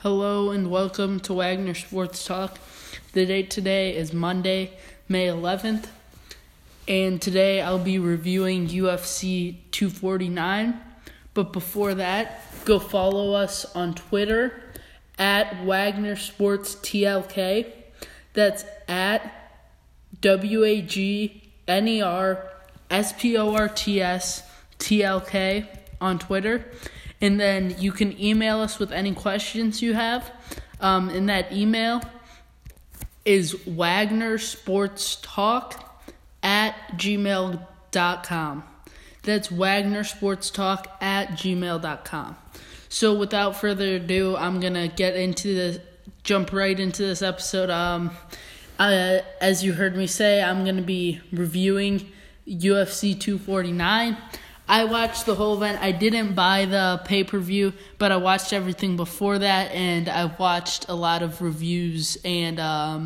Hello and welcome to Wagner Sports Talk. The date today is Monday, May 11th, and today I'll be reviewing UFC 249. But before that, go follow us on Twitter at Wagner Sports TLK. That's at WAGNER SPORTS on Twitter. And then you can email us with any questions you have. And that email is wagnersportstalk@gmail.com. That's wagnersportstalk@gmail.com. So without further ado, I'm going to jump right into this episode. As you heard me say, I'm going to be reviewing UFC 249. I watched the whole event. I didn't buy the pay-per-view, but I watched everything before that, and I watched a lot of reviews and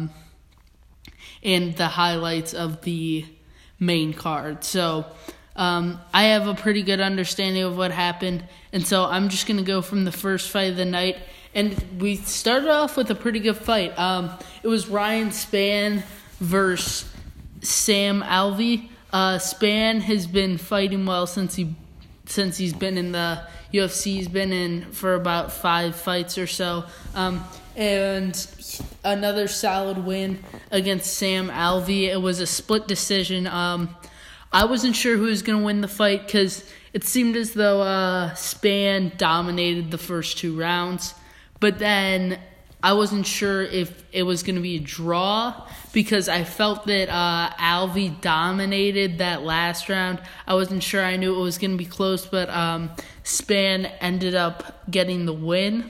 the highlights of the main card. So I have a pretty good understanding of what happened, and so I'm just going to go from the first fight of the night. And we started off with a pretty good fight. It was Ryan Spann versus Sam Alvey. Spann has been fighting well since he's been in the UFC. He's been in for about 5 fights or so. And another solid win against Sam Alvey. It was a split decision. I wasn't sure who was going to win the fight because it seemed as though Spann dominated the first 2 rounds. But then I wasn't sure if it was going to be a draw because I felt that Alvey dominated that last round. I wasn't sure. I knew it was going to be close, but Spann ended up getting the win.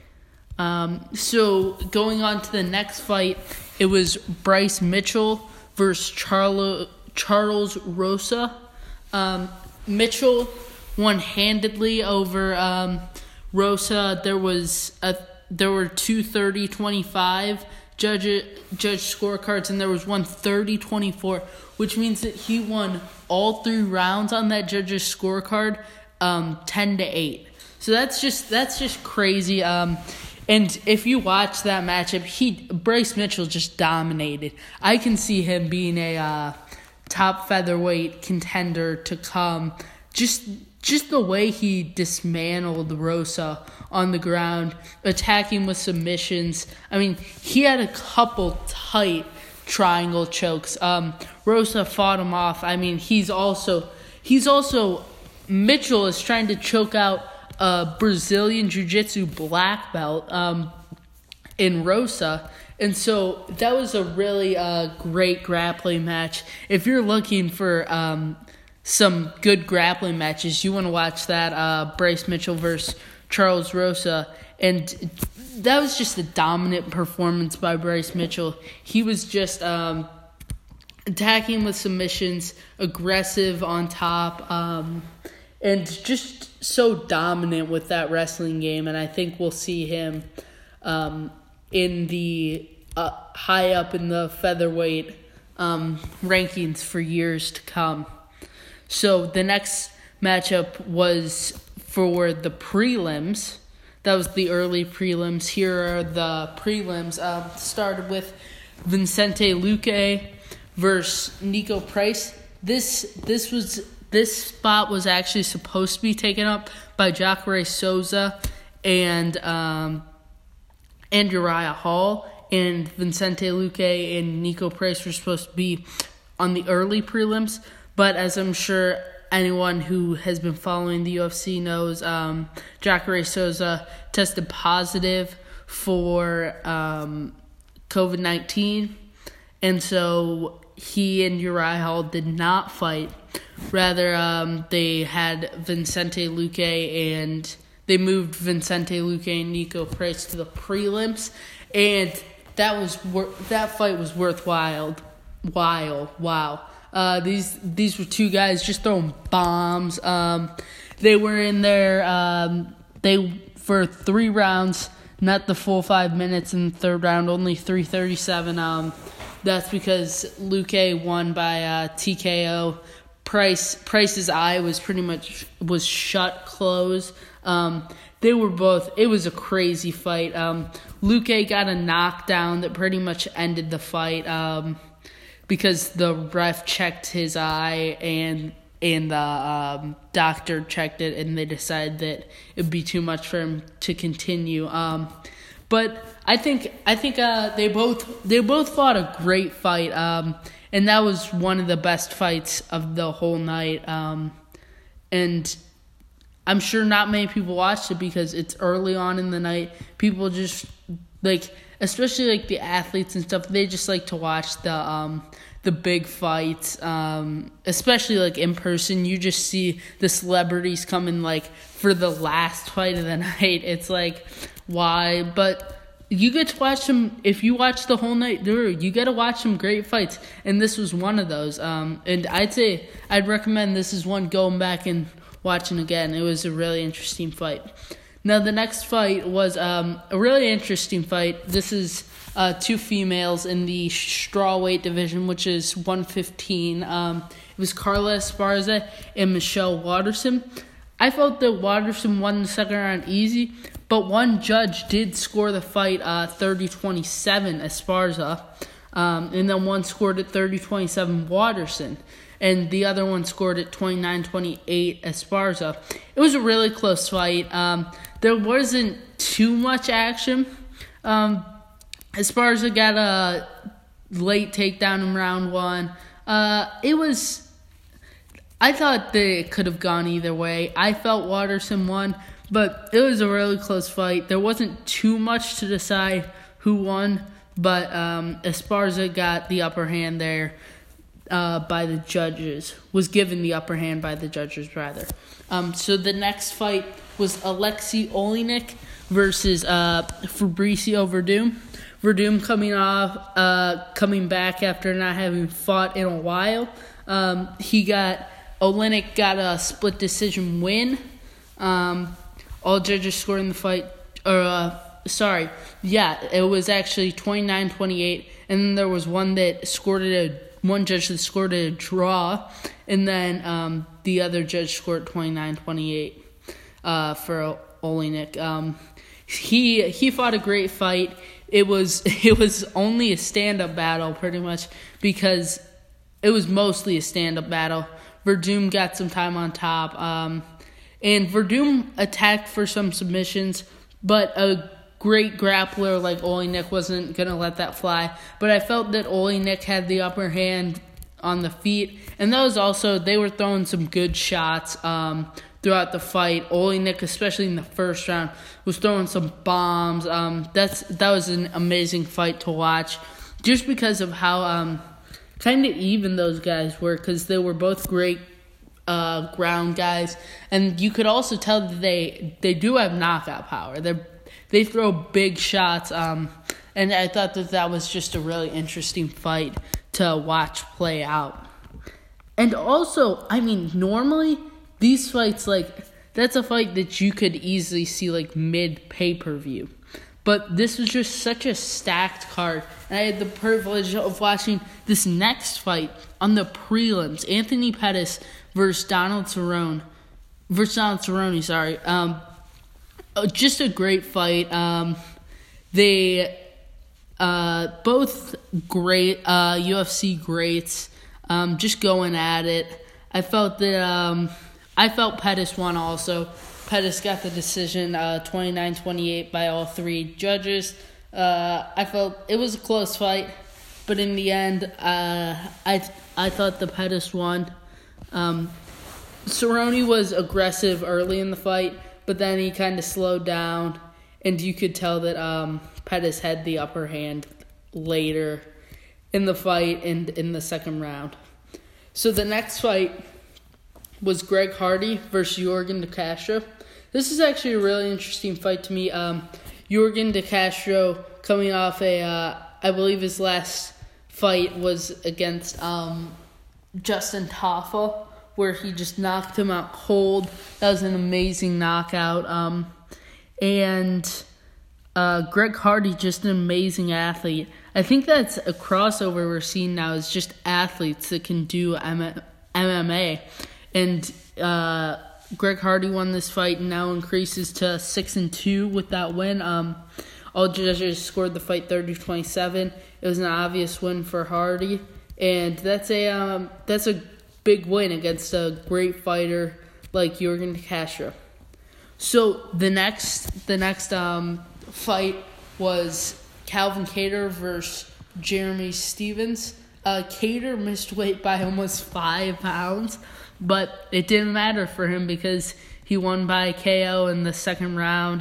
So going on to the next fight, it was Bryce Mitchell versus Charles Rosa. Mitchell won handedly over Rosa. There were 2 30-25 judge scorecards, and there was one 30-24, which means that he won all 3 rounds on that judge's scorecard, 10-8. So that's just crazy. And if you watch that matchup, Bryce Mitchell just dominated. I can see him being a top featherweight contender to come. Just the way he dismantled Rosa on the ground, attacking with submissions. I mean, he had a couple tight triangle chokes. Rosa fought him off. I mean, he's also Mitchell is trying to choke out a Brazilian Jiu-Jitsu black belt in Rosa. And so that was a really great grappling match. If you're looking for some good grappling matches, you want to watch that Bryce Mitchell versus Charles Rosa. And that was just a dominant performance by Bryce Mitchell. He was just attacking with submissions, aggressive on top, and just so dominant with that wrestling game. And I think we'll see him in the high up in the featherweight rankings for years to come. So the next matchup was for the prelims. That was the early prelims. Here are the prelims. Started with Vicente Luque versus Nico Price. This spot was actually supposed to be taken up by Jacare Souza and Uriah Hall. And Vicente Luque and Nico Price were supposed to be on the early prelims. But as I'm sure anyone who has been following the UFC knows, Jacare Souza tested positive for COVID-19. And so he and Uriah Hall did not fight. Rather, they had Vicente Luque and they moved Vicente Luque and Nico Price to the prelims. And that fight was worthwhile. Wow. These were 2 guys just throwing bombs. They were in there for 3 rounds, not the full 5 minutes in the third round, only 3:37. That's because Luque won by TKO. Price's eye was shut closed. It was a crazy fight. Luque got a knockdown that pretty much ended the fight because the ref checked his eye and the doctor checked it, and they decided that it would be too much for him to continue. But I think they both fought a great fight, and that was one of the best fights of the whole night. And I'm sure not many people watched it because it's early on in the night. People just especially the athletes and stuff, they just like to watch the big fights, especially in person. You just see the celebrities coming for the last fight of the night. It's why? But you get to watch them. If you watch the whole night through, you get to watch some great fights, and this was one of those. And I'd recommend this is one going back and watching again. It was a really interesting fight. Now the next fight was a really interesting fight. This is two females in the strawweight division, which is 115. It was Carla Esparza and Michelle Waterson. I felt that Waterson won the second round easy, but one judge did score the fight 30-27 Esparza, and then one scored it 30-27 Waterson, and the other one scored it 29-28 Esparza. It was a really close fight. There wasn't too much action. Esparza got a late takedown in round one. I thought that it could have gone either way. I felt Waterson won, but it was a really close fight. There wasn't too much to decide who won, but Esparza got the upper hand there by the judges. Was given the upper hand by the judges, rather. So the next fight was Alexei Oleinik versus Fabricio Werdum. Werdum coming back after not having fought in a while. Oleinik got a split decision win. All judges scored in the fight. It was actually 29-28, and then there was one judge that scored a draw, and then the other judge scored 29-28 for Oleinik. He fought a great fight. It was only a stand-up battle pretty much because it was mostly a stand-up battle. Werdum got some time on top, and Werdum attacked for some submissions, but a great grappler like Oleinik wasn't going to let that fly. But I felt that Oleinik had the upper hand on the feet, and that was also, they were throwing some good shots throughout the fight. Oleinik, especially in the first round, was throwing some bombs. That was an amazing fight to watch, just because of how kind of even those guys were, because they were both great ground guys, and you could also tell that they do have knockout power. They throw big shots, and I thought that was just a really interesting fight to watch play out. And also, normally these fights, that's a fight that you could easily see mid pay-per-view. But this was just such a stacked card. And I had the privilege of watching this next fight on the prelims. Anthony Pettis versus Donald Cerrone. Just a great fight. They both great UFC greats. Just going at it. I felt Pettis won also. Pettis got the decision 29-28 by all three judges. I felt it was a close fight, but in the end, I thought the Pettis won. Cerrone was aggressive early in the fight, but then he kind of slowed down, and you could tell that Pettis had the upper hand later in the fight and in the second round. So the next fight was Greg Hardy versus Yorgan De Castro. This is actually a really interesting fight to me. Yorgan De Castro coming off I believe his last fight was against Justin Tafa, where he just knocked him out cold. That was an amazing knockout. And Greg Hardy, just an amazing athlete. I think that's a crossover we're seeing now, is just athletes that can do MMA. And Greg Hardy won this fight and now increases to 6-2 with that win. All judges scored the fight 30-27. It was an obvious win for Hardy, and that's a big win against a great fighter like Yorgan De Castro. So the next fight was Calvin Kattar versus Jeremy Stephens. Kattar missed weight by almost 5 pounds, but it didn't matter for him because he won by KO in the second round.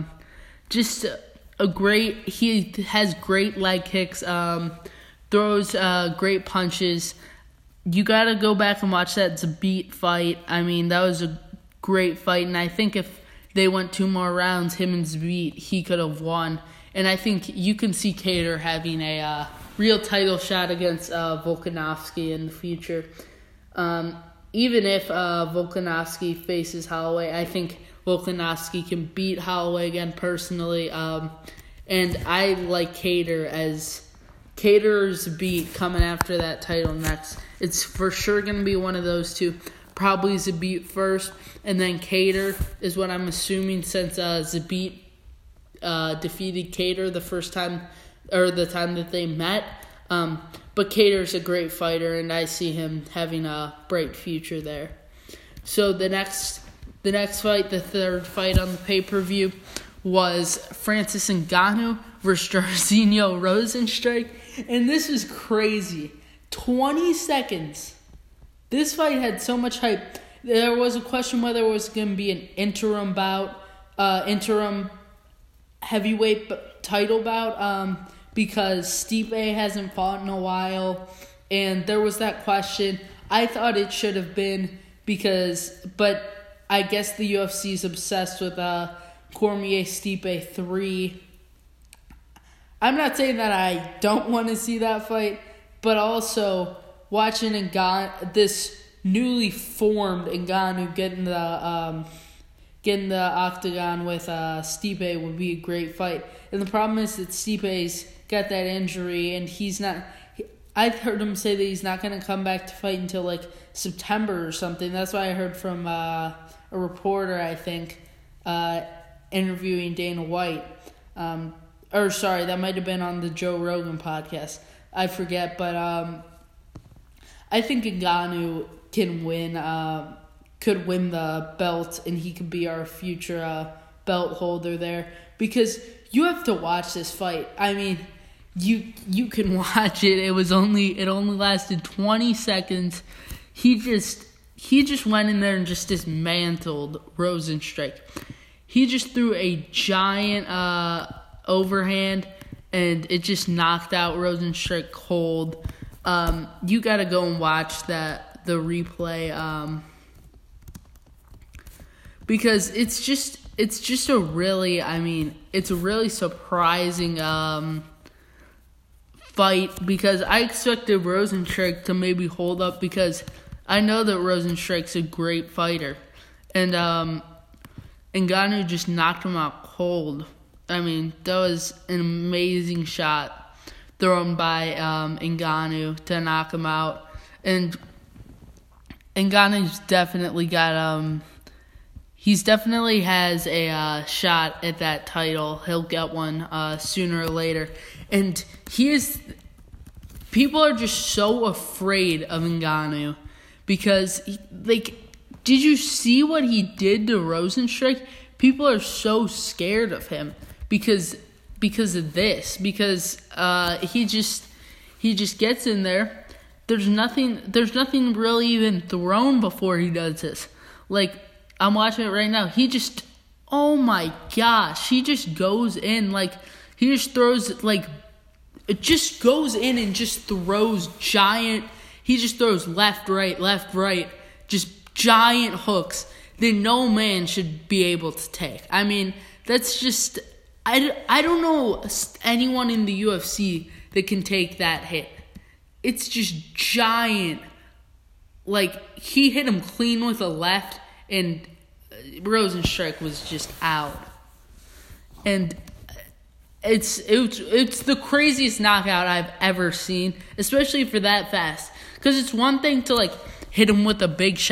He has great leg kicks, throws great punches. You got to go back and watch that Zabit fight. I mean, that was a great fight, and I think if they went 2 more rounds, him and Zabit, he could have won. And I think you can see Kattar having a real title shot against Volkanovski in the future. Even if Volkanovski faces Holloway, I think Volkanovski can beat Holloway again personally. And I like Kattar's Zabit coming after that title next. It's for sure going to be one of those two. Probably Zabit first, and then Kattar is what I'm assuming since Zabit defeated Kattar the first time, or the time that they met. But Kattar's a great fighter, and I see him having a bright future there. So the next fight, the third fight on the pay-per-view, was Francis Ngannou versus Jairzinho Rozenstruik, and this was crazy. 20 seconds. This fight had so much hype. There was a question whether it was going to be an interim heavyweight title bout, because Stipe hasn't fought in a while, and there was that question. I thought it should have been but I guess the UFC is obsessed with Cormier-Stipe 3. I'm not saying that I don't want to see that fight, but also watching this newly formed Ngannou get in the octagon with Stipe would be a great fight. And the problem is that Stipe's got that injury, and he's not. I've heard him say that he's not going to come back to fight until like September or something. That's what I heard from a reporter, I think, interviewing Dana White. That might have been on the Joe Rogan podcast. I forget, but I think Ngannou could win the belt, and he could be our future belt holder there. Because you have to watch this fight. I mean, you can watch it. It only lasted 20 seconds. He just went in there and just dismantled Rozenstruik. He just threw a giant overhand, and it just knocked out Rozenstruik cold. You got to go and watch the replay, because it's just a really, it's a really surprising fight, because I expected Rozenstruik to maybe hold up, because I know that Rozenstruik's a great fighter, and Ngannou just knocked him out cold. That was an amazing shot thrown by Ngannou to knock him out. And Ngannou's definitely got he's definitely has a shot at that title. He'll get one sooner or later. And people are just so afraid of Ngannou because did you see what he did to Rozenstruik? People are so scared of him because of this. Because he just gets in there. There's nothing really even thrown before he does this. I'm watching it right now. Oh my gosh, he just goes in he just throws it just goes in and just throws giant. He just throws left, right, just giant hooks that no man should be able to take. That's just, I don't know anyone in the UFC that can take that hit. It's just giant. He hit him clean with a left, and Rozenstruik was just out. And it's the craziest knockout I've ever seen, especially for that fast. Because it's one thing to hit him with a big shot,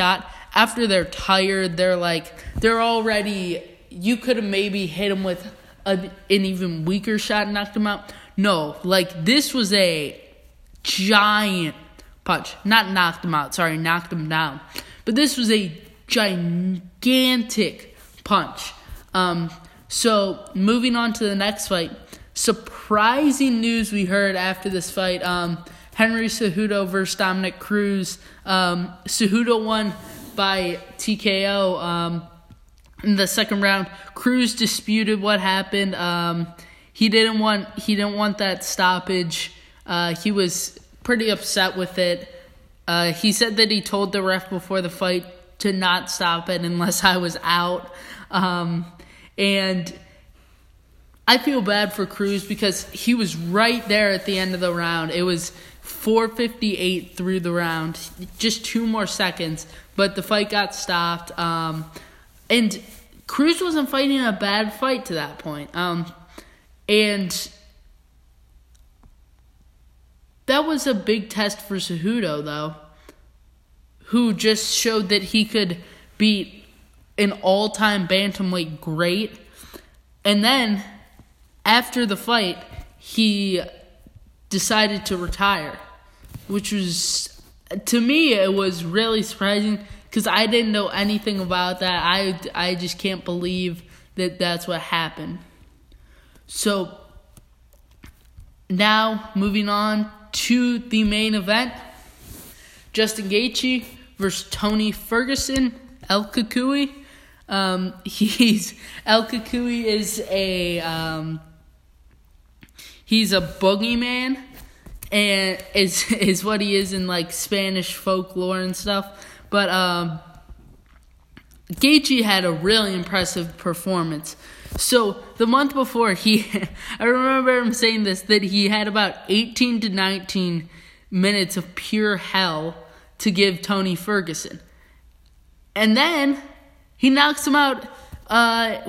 after they're tired, they're already, you could have maybe hit him with an even weaker shot and knocked him out. No, like, this was a giant punch. Not knocked him out, sorry, knocked him down. But this was a gigantic punch. So, moving on to the next fight. Surprising news we heard after this fight. Henry Cejudo versus Dominick Cruz. Cejudo won by TKO in the second round. Cruz disputed what happened. He didn't want that stoppage. He was pretty upset with it. He said that he told the ref before the fight to not stop it unless I was out. And I feel bad for Cruz because he was right there at the end of the round. It was 4:58 through the round, just 2 more seconds, but the fight got stopped. And Cruz wasn't fighting a bad fight to that point. And that was a big test for Cejudo, though, who just showed that he could beat an all-time bantamweight great. And then, after the fight, he decided to retire, which was, to me, it was really surprising because I didn't know anything about that. I just can't believe that that's what happened. So, now, moving on to the main event, Justin Gaethje versus Tony Ferguson, El Cucuy. El Cucuy is he's a boogeyman, and is what he is in like Spanish folklore and stuff. But Gaethje had a really impressive performance. So the month before, I remember him saying this, that he had about 18 to 19 minutes of pure hell to give Tony Ferguson. And then he knocks him out at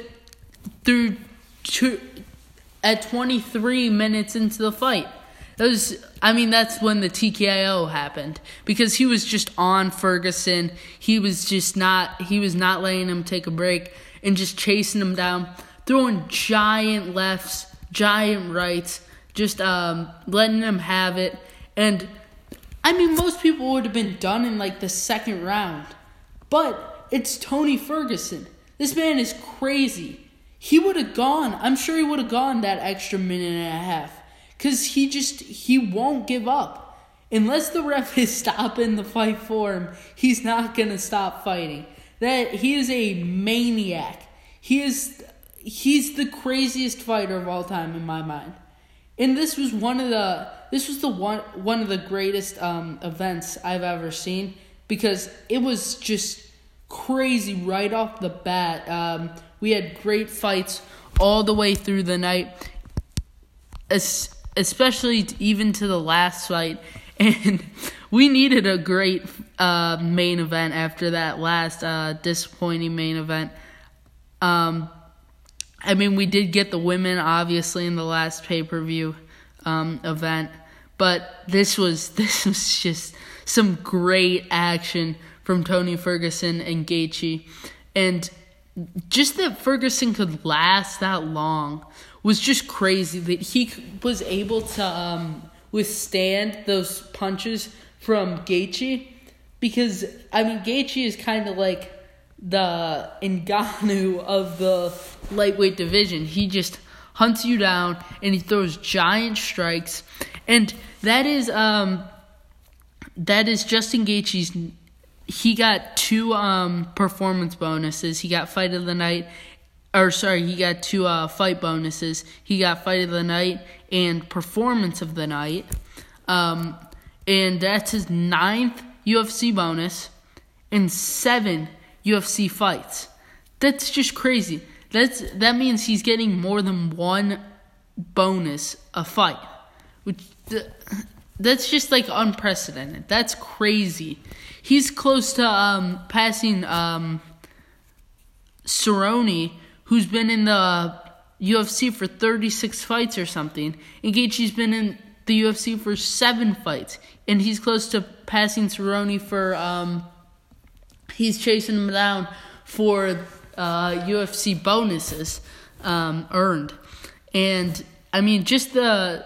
23 minutes into the fight. That's when the TKO happened, because he was just on Ferguson. He was not letting him take a break and just chasing him down, throwing giant lefts, giant rights, just letting him have it. And most people would have been done in like the second round, but it's Tony Ferguson. This man is crazy. He would have gone. I'm sure he would have gone that extra minute and a half. Because he won't give up. Unless the ref is stopping the fight for him, he's not going to stop fighting. He is a maniac. He's the craziest fighter of all time in my mind. And this was one of the greatest events I've ever seen, because it was just crazy right off the bat. We had great fights all the way through the night, especially even to the last fight. And we needed a great main event after that last disappointing main event. We did get the women, obviously, in the last pay-per-view event. But this was just some great action from Tony Ferguson and Gaethje. And just that Ferguson could last that long was just crazy, that he was able to withstand those punches from Gaethje, because Gaethje is kind of like the Ngannou of the lightweight division. He just hunts you down and he throws giant strikes, and that is Justin Gaethje's. He got 2 performance bonuses. He got fight of the night. He got 2 fight bonuses. He got fight of the night and performance of the night. And that's his 9th UFC bonus and 7 UFC fights. That's just crazy. That means he's getting more than 1 bonus a fight. That's just like unprecedented. That's crazy. He's close to passing Cerrone, who's been in the UFC for 36 fights or something. And Gaethje's been in the UFC for 7 fights. And he's close to passing Cerrone for he's chasing him down for UFC bonuses earned. And, I mean, just the...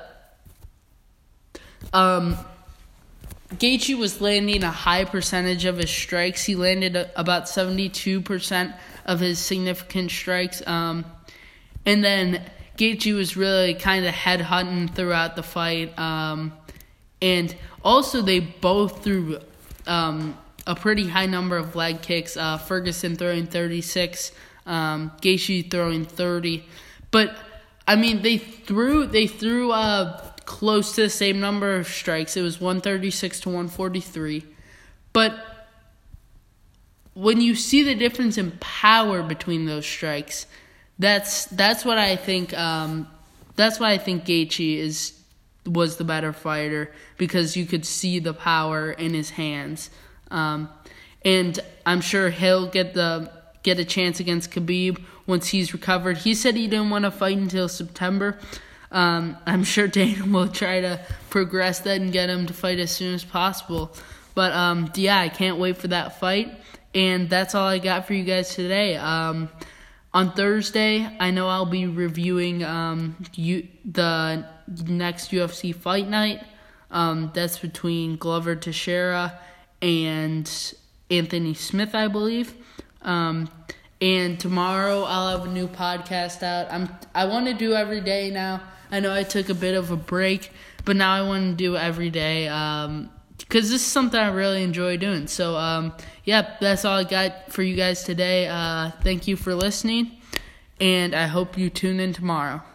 Gaethje was landing a high percentage of his strikes. He landed about 72% of his significant strikes. And then Gaethje was really kind of headhunting throughout the fight. And also they both threw a pretty high number of leg kicks. Ferguson throwing 36, Gaethje throwing 30. But, I mean, they threw close to the same number of strikes. It was 136 to 143. But when you see the difference in power between those strikes, that's what I think. That's why I think Gaethje was the better fighter, because you could see the power in his hands. And I'm sure he'll get a chance against Khabib once he's recovered. He said he didn't want to fight until September. I'm sure Dana will try to progress that and get him to fight as soon as possible. But, I can't wait for that fight. And that's all I got for you guys today. On Thursday, I know I'll be reviewing the next UFC fight night. That's between Glover Teixeira and Anthony Smith, I believe. And tomorrow I'll have a new podcast out. I want to do every day now. I know I took a bit of a break, but now I want to do every day because this is something I really enjoy doing. So, that's all I got for you guys today. Thank you for listening, and I hope you tune in tomorrow.